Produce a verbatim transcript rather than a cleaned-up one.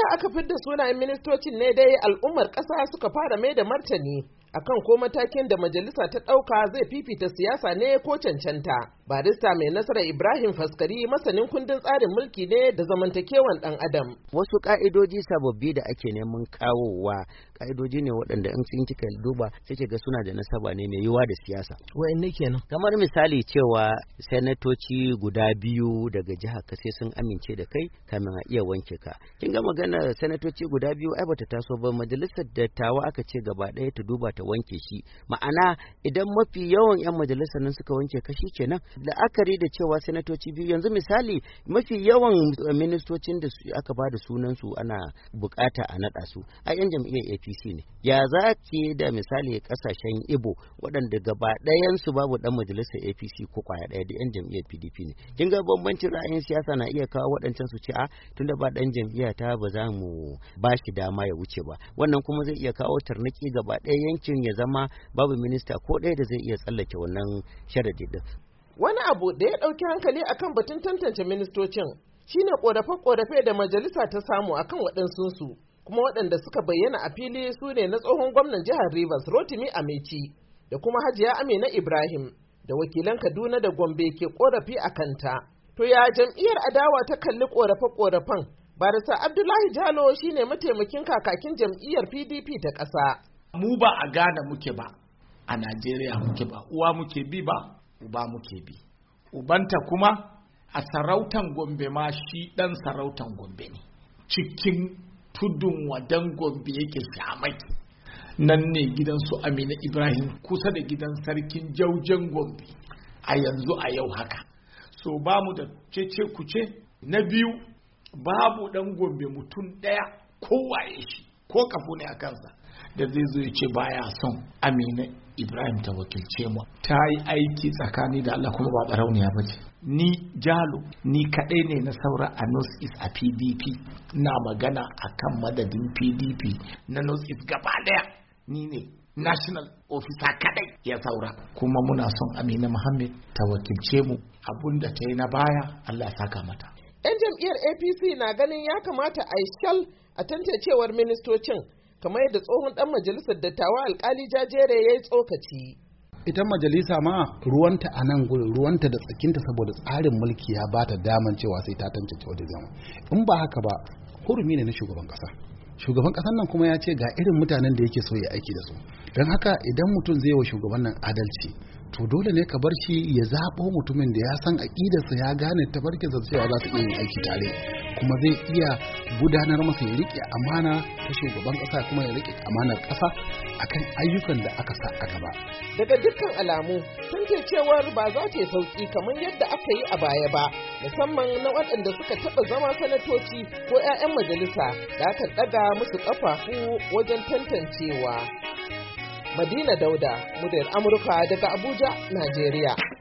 da aka fidda sunayen ministocin ne dai al'ummar ƙasa suka fara mai da martani akan ko matakin da majalisa ta ɗauka zai fifita siyasa ne ko cancanta. Barista mai nasara Ibrahim Faskari masanin kundin tsarin mulki ne da zamantakewan ɗan adam. Wasu ƙa'idoji sababbi da ake neman kawowa ƙa'idoji ne waɗanda in sun kika duba sai ga suna da nasaba ne mai yiwuwa da siyasa. Wa'anne kenan? Kamar misali cewa sanatoci guda biyu daga jihar ka sai sun amince da kai kamin a iya wanke ka. Kin ga magana sanatoci guda biyu ai bata taso ba, majalisar dattawa aka ce gaba ɗaya ta duba ta wanke shi. Ma'ana idan mafi yawan 'yan majalisar nan suka wanke ka shi kenan. La'akari da cewa sanatoci biyu yanzu misali mafi yawan ministocin da aka ba da sunansu ana bukata a naɗa su a 'yan jam'iyyar A P C ne. Ya za ki da misali kasashen Ibo waɗanda gaba ɗayansu babu ɗan majalisar A P C ko kwaya ɗaya da 'yan jam'iyyar P D P ne. Kin ga bambancin ra'ayin siyasa na iya kawo waɗancan su ce a tunda ba ɗan jam'iyya ta ba za mu ba shi dama ya wuce ba. Wannan kuma zai iya kawo tarnaki gaba ɗaya yankin ya zama babu minista ko ɗaya da zai iya tsallake wannan sharadi din. Wani abu da ya ɗauki hankali akan batun tantance ministocin shine ƙorafe-ƙorafe da majalisa ta samu akan waɗansunsu, kuma waɗanda suka bayyana a fili su ne na tsohon gwamnan jihar Rivers Rotimi Amechi da kuma Hajiya Amina Ibrahim da wakilan Kaduna da Gombe ke ƙorafi a kanta. To ya jam'iyyar adawa ta kalli ƙorafe-ƙorafen? Barista Abdullahi Jalo shine mataimakin kakakin jam'iyyar P D P ta ƙasa. Mu ba a Ghana muke ba, a Najeriya muke ba, uwa muke bi ba, uba muke bi. Ubanta kuma a sarautan Gombe ma shi ɗan sarautan Gombe ne. Cikin tudun wadan Gombe yake Shamaki. Nan ne gidan su Amina Ibrahim kusa da gidan sarkin Jaujen Gombe a yanzu a yau haka. So ba mu da cece kuce. Na biyu babu ɗan Gombe mutum ɗaya kowaye shi ko kafu ne a kansa da zai zo ya ce baya son Amina Ibrahim ta wakilce mu. Ta yi aiki tsakani da Allah kuma ba ɓarauniya ba ce. Ni Jalo ni kaɗai ne na saura a North East a P D P na magana a kan madadin P D P na North East gaba ɗaya ni ne national officer kaɗai ya saura, kuma muna son Amina Muhammad ta wakilce mu. Abun da ta yi na baya Allah ya saka mata. 'Yan jam'iyyar A P C na ganin ya kamata a yi shal a tantancewar ministocin kamar yadda tsohon ɗan majalisar dattawa alkali Jajere ya yi tsokaci. Ita majalisa ma ruwanta a nan gurin ruwanta da tsakinta saboda tsarin mulki ya ba ta daman cewa sai ta tantance wajen zama. In ba haka ba hurumi ne na shugaban ƙasa. Shugaban ƙasar nan kuma ya ce ga irin mutanen da yake so ya aiki da su. Don haka idan mutum zai wa shugaban nan adalci to dole ne ka bar shi ya zaɓo mutumin da ya san aƙidarsa ya gane tafarkinsa cewa za su iya yin aiki tare, kuma zai iya gudanar masa ya riƙe amana ta shugaban ƙasa kuma ya riƙe amanar ƙasa akan ayyukan da aka sa a gaba. Daga dukkan alamu tantancewar ba za ta yi sauƙi kamar yadda aka yi a baya ba, musamman na waɗanda suka taɓa zama sanatoci ko 'ya'yan majalisa da aka ɗaga musu ƙafafu wajen tantancewa. Madina Dauda, muryar Amurka daga Abuja, Najeriya.